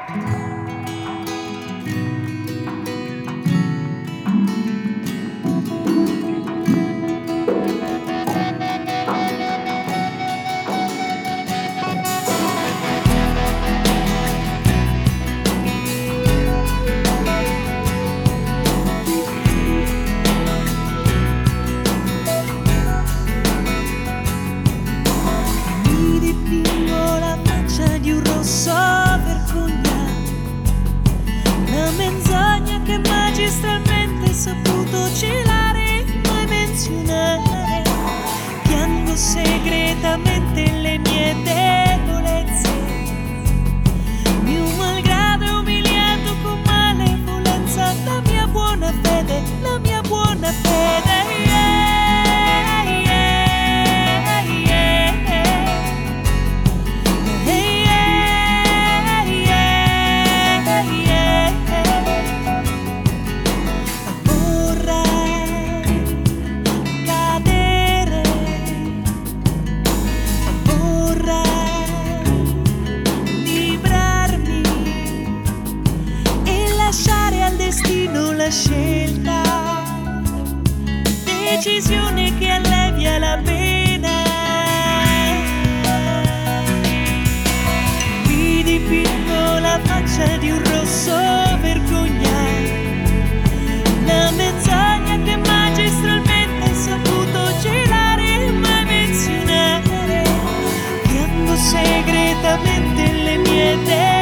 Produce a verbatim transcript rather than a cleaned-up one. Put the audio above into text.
Magistralmente saputo celare, mai menzionare, piango segretamente le mie debolezze, mio malgrado umiliato con malevolenza, la mia buona fede, la mia buona fede. Yeah, yeah, yeah. Yeah, yeah, yeah. La scelta, decisione che allevia la pena. Mi dipingo la faccia di un rosso vergogna, la menzogna che magistralmente saputo celare, mai menzionare, piango segretamente le mie idee.